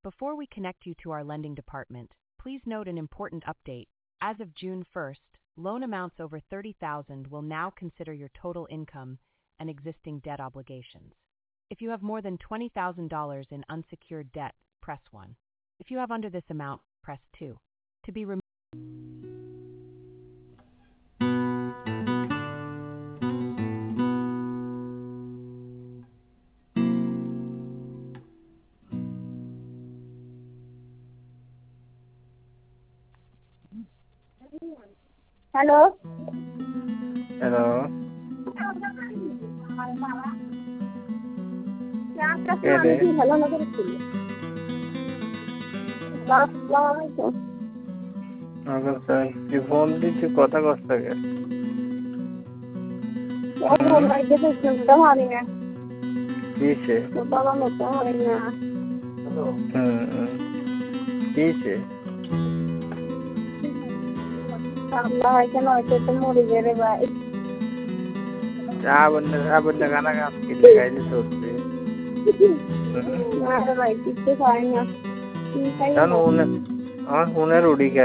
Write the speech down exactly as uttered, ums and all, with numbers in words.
Before we connect you to our lending department, please note an important update. As of June first, loan amounts over thirty thousand dollars will now consider your total income and existing debt obligations. If you have more than twenty thousand dollars in unsecured debt, press one. If you have under this amount, press two. To be removed. Hello hello কে রে ভালো না করেছিল তুই phone দিচ্ছি কথা কষ্ট থাকে মারি না কিসে বাবা মতো মারি না হুম কিসে আল্লাহ কেন হয়তো তো মরে গেলে ভাই আবার আবার গানা গান কিনে গাইলে চলছে ভাই কিছু খাই না আমার ফোনের উড়ি